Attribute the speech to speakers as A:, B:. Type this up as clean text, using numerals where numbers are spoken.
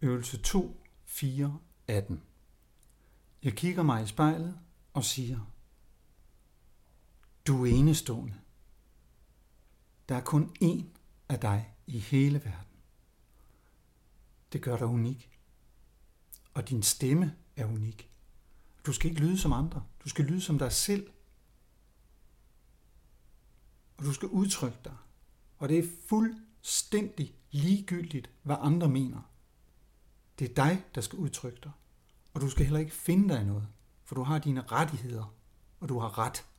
A: Øvelse 2, 4, 18. Jeg kigger mig i spejlet og siger: Du er enestående. Der er kun én af dig i hele verden. Det gør dig unik. Og din stemme er unik. Du skal ikke lyde som andre. Du skal lyde som dig selv. Og du skal udtrykke dig. Og det er fuldstændig ligegyldigt, hvad andre mener. Det er dig, der skal udtrykke dig. Og du skal heller ikke finde dig i noget, for du har dine rettigheder, og du har ret